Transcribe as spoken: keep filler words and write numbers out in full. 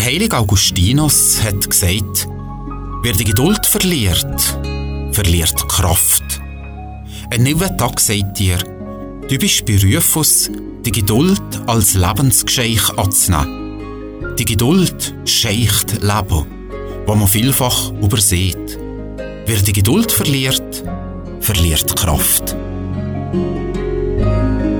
heilige Augustinus hat gesagt, wer die Geduld verliert, verliert die Kraft. Ein neuer Tag sagt dir, du bist berufen, die Geduld als Lebensgeschenk anzunehmen. Die Geduld scheicht Leben, wo man vielfach übersieht. Wer die Geduld verliert, verliert die Kraft.